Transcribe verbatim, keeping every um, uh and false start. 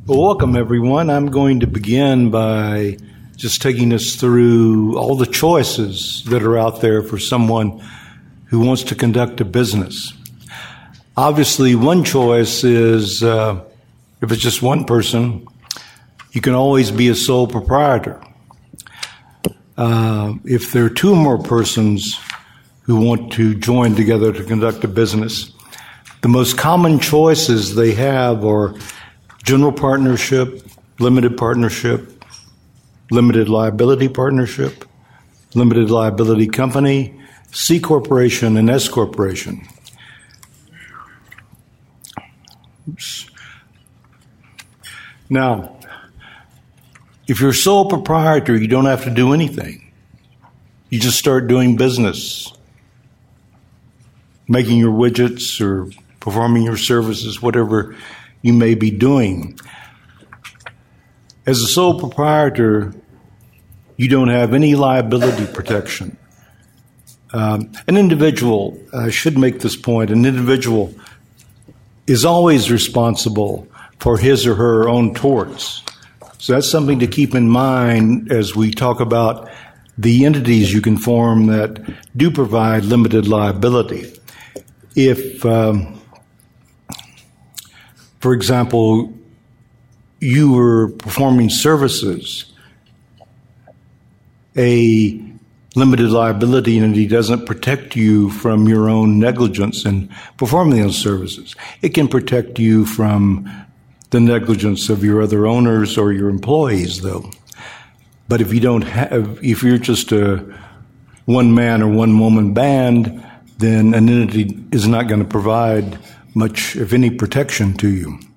Well, welcome, everyone. I'm going to begin by just taking us through all the choices that are out there for someone who wants to conduct a business. Obviously, one choice is, uh, if it's just one person, you can always be a sole proprietor. Uh, if there are two or more persons who want to join together to conduct a business, the most common choices they have are general partnership, limited partnership, limited liability partnership, limited liability company, C corporation, and S corporation. Oops. Now, if you're sole proprietor, you don't have to do anything. You just start doing business, making your widgets or performing your services, whatever you may be doing. As a sole proprietor, you don't have any liability protection. Um, an individual, I should make this point, an individual is always responsible for his or her own torts. So that's something to keep in mind as we talk about the entities you can form that do provide limited liability. If, um, for example, you were performing services, a limited liability entity doesn't protect you from your own negligence in performing those services. It can protect you from the negligence of your other owners or your employees, though. But if you don't have, if you're just a one-man or one-woman band, then an entity is not going to provide much, if any, protection to you.